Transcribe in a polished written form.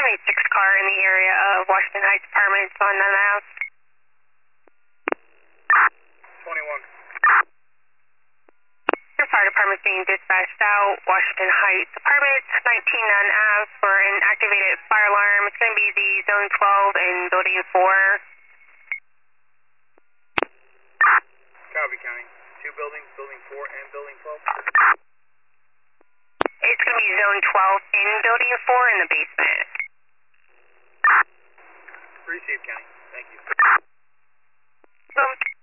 76 car in the area of Washington Heights Apartments on 9th Ave. 21. Your fire department's being dispatched out, Washington Heights Apartments, 19 Nunn Ave, for an activated fire alarm. It's going to be the Zone 12 in Building 4. Copy, County. Two buildings, Building 4 and Building 12? It's going to be Zone 12 in Building 4 in the basement. Received, County. Thank you. Boom.